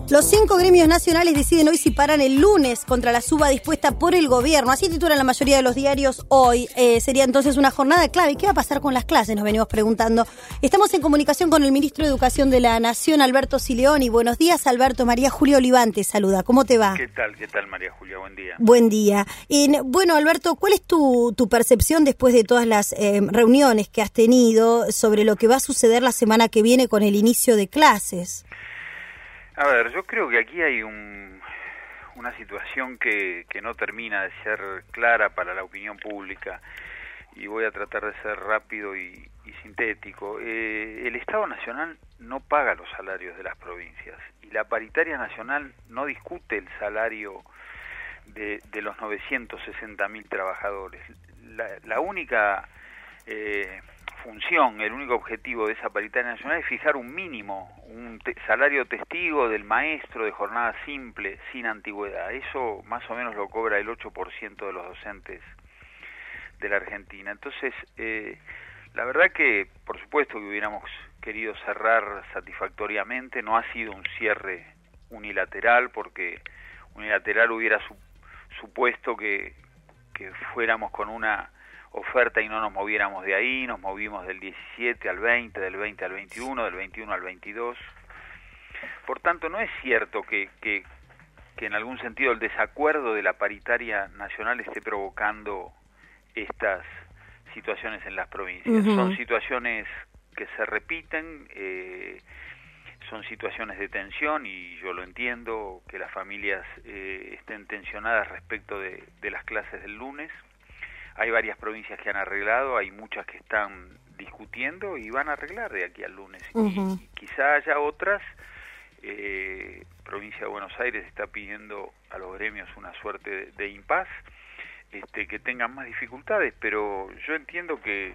Los 5 gremios nacionales deciden hoy si paran el lunes contra la suba dispuesta por el gobierno. Así titulan la mayoría de los diarios hoy. Sería entonces una jornada clave. ¿Qué va a pasar con las clases? Nos venimos preguntando. Estamos en comunicación con el ministro de Educación de la Nación, Alberto Sileoni. Buenos días, Alberto. María Julia Olivante saluda. ¿Cómo te va? ¿Qué tal, María Julia? Buen día. Buen día. Bueno, Alberto, ¿cuál es tu percepción después de todas las reuniones que has tenido sobre lo que va a suceder la semana que viene con el inicio de clases? A ver, yo creo que aquí hay una situación que no termina de ser clara para la opinión pública y voy a tratar de ser rápido y sintético. El Estado Nacional no paga los salarios de las provincias y la paritaria nacional no discute el salario de los 960.000 trabajadores. La única función, el único objetivo de esa paritaria nacional es fijar un mínimo, un salario testigo del maestro de jornada simple, sin antigüedad. Eso más o menos lo cobra el 8% de los docentes de la Argentina. Entonces, la verdad que, por supuesto que hubiéramos querido cerrar satisfactoriamente, no ha sido un cierre unilateral, porque unilateral hubiera supuesto que fuéramos con una oferta y no nos moviéramos de ahí, nos movimos del 17 al 20, del 20 al 21, del 21 al 22. Por tanto, no es cierto que en algún sentido el desacuerdo de la paritaria nacional esté provocando estas situaciones en las provincias. Uh-huh. Son situaciones que se repiten, son situaciones de tensión y yo lo entiendo, que las familias estén tensionadas respecto de las clases del lunes. Hay varias provincias que han arreglado, hay muchas que están discutiendo y van a arreglar de aquí al lunes. Uh-huh. Y quizá haya otras. Provincia de Buenos Aires está pidiendo a los gremios una suerte de impas, que tengan más dificultades, pero yo entiendo que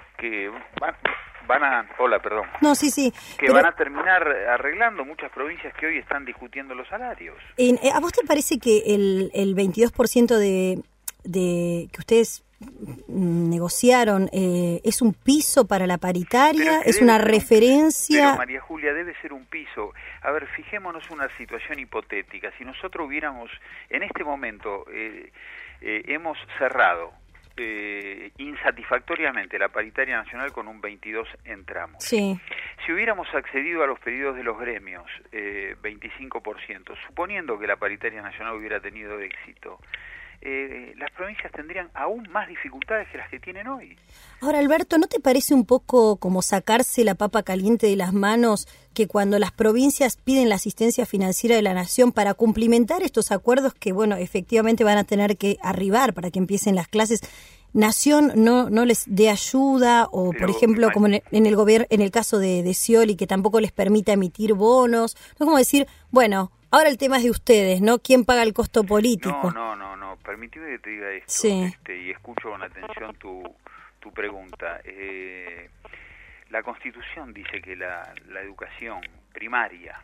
van a... Hola, perdón. No, sí. Que van a terminar arreglando muchas provincias que hoy están discutiendo los salarios. ¿A vos te parece que el 22% de que ustedes negociaron es un piso para la paritaria, es una referencia? Pero María Julia, debe ser un piso. A ver, fijémonos una situación hipotética. Si nosotros hubiéramos, en este momento, hemos cerrado insatisfactoriamente la paritaria nacional con un 22 entramos. Sí. Si hubiéramos accedido a los pedidos de los gremios, 25%, suponiendo que la paritaria nacional hubiera tenido éxito, las provincias tendrían aún más dificultades que las que tienen hoy. Ahora, Alberto, ¿no te parece un poco como sacarse la papa caliente de las manos que cuando las provincias piden la asistencia financiera de la Nación para cumplimentar estos acuerdos que, bueno, efectivamente van a tener que arribar para que empiecen las clases, Nación no les dé ayuda o, por ejemplo, como en el gobierno, en el caso de Scioli, que tampoco les permita emitir bonos? No es como decir, bueno, ahora el tema es de ustedes, ¿no? ¿Quién paga el costo político? No. Permitime que te diga esto, sí. Y escucho con atención tu pregunta. La Constitución dice que la educación primaria,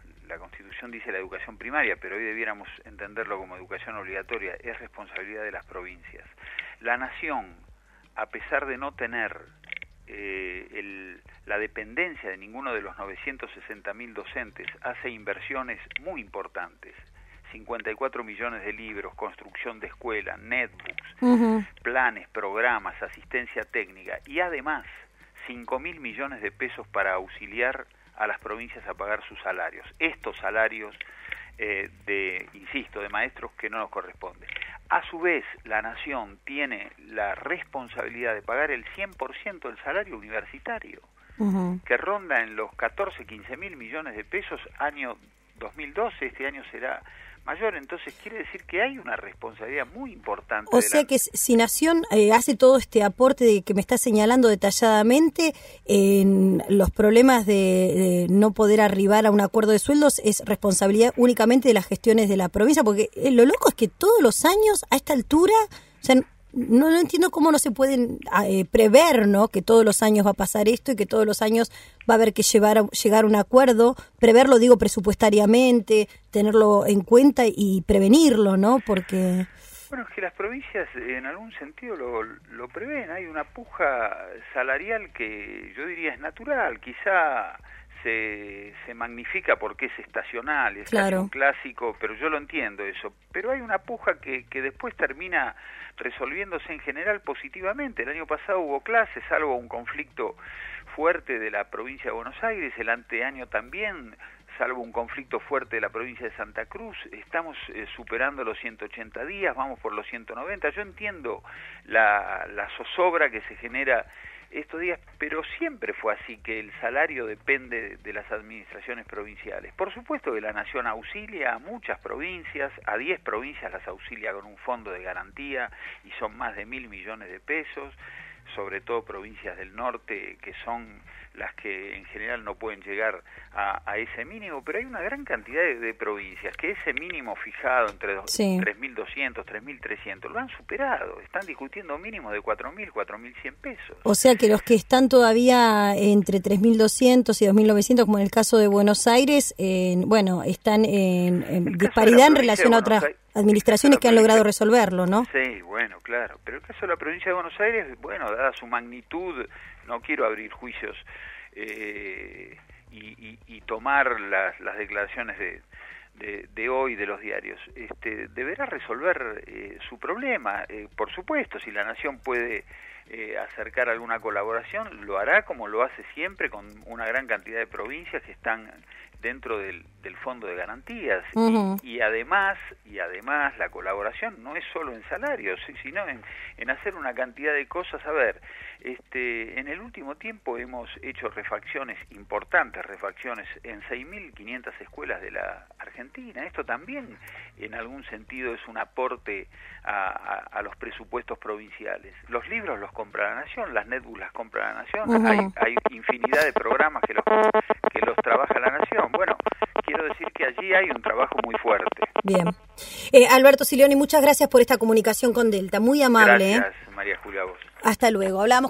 pero hoy debiéramos entenderlo como educación obligatoria, es responsabilidad de las provincias. La Nación, a pesar de no tener la dependencia de ninguno de los 960.000 docentes, hace inversiones muy importantes. 54 millones de libros, construcción de escuelas, netbooks, uh-huh, planes, programas, asistencia técnica y además 5.000 millones de pesos para auxiliar a las provincias a pagar sus salarios. Estos salarios de maestros que no nos corresponden. A su vez, la Nación tiene la responsabilidad de pagar el 100% del salario universitario, uh-huh, que ronda en los 15.000 millones de pesos año 2012, este año será mayor, entonces quiere decir que hay una responsabilidad muy importante. O sea que si Nación hace todo este aporte que me está señalando detalladamente en los problemas de no poder arribar a un acuerdo de sueldos, es responsabilidad únicamente de las gestiones de la provincia, porque lo loco es que todos los años a esta altura, o sea, no entiendo cómo no se pueden prever, ¿no? Que todos los años va a pasar esto y que todos los años va a haber que llegar a un acuerdo, preverlo, digo, presupuestariamente, tenerlo en cuenta y prevenirlo, ¿no? Porque... Bueno, es que las provincias en algún sentido lo prevén. Hay una puja salarial que yo diría es natural. Quizá se magnifica porque es estacional, es claro, casi un clásico, pero yo lo entiendo eso. Pero hay una puja que después termina resolviéndose en general positivamente. El año pasado hubo clases, salvo un conflicto fuerte de la provincia de Buenos Aires, el anteaño también, salvo un conflicto fuerte de la provincia de Santa Cruz, estamos superando los 180 días, vamos por los 190. Yo entiendo la zozobra que se genera estos días, pero siempre fue así, que el salario depende de las administraciones provinciales. Por supuesto que la Nación auxilia a muchas provincias, a 10 provincias las auxilia con un fondo de garantía, y son más de 1.000 millones de pesos, sobre todo provincias del norte, que son las que en general no pueden llegar a ese mínimo, pero hay una gran cantidad de provincias que ese mínimo fijado entre 3.200, 3.300, lo han superado, están discutiendo mínimos de 4.000, 4.100 pesos. O sea que los que están todavía entre 3.200 y 2.900, como en el caso de Buenos Aires, están en disparidad en relación a otras administraciones que han logrado resolverlo, ¿no? Sí, bueno, claro, pero el caso de la provincia de Buenos Aires, bueno, dada su magnitud, no quiero abrir juicios y tomar las declaraciones de hoy de los diarios, deberá resolver su problema. Por supuesto, si la Nación puede acercar alguna colaboración, lo hará como lo hace siempre con una gran cantidad de provincias que están dentro del fondo de garantías. Uh-huh. y además la colaboración no es solo en salarios, sino en hacer una cantidad de cosas. A ver, en el último tiempo hemos hecho importantes refacciones en 6.500 escuelas de la Argentina. Esto también en algún sentido es un aporte a los presupuestos provinciales. Los libros los compra la Nación, las netbooks las compra la Nación. Uh-huh. Hay infinidad de programas que los trabaja la Nación. Bueno, quiero decir que allí hay un trabajo muy fuerte. Bien. Alberto Silioni, muchas gracias por esta comunicación con Delta. Muy amable. Gracias, María Julia, a vos. Hasta luego. Hablamos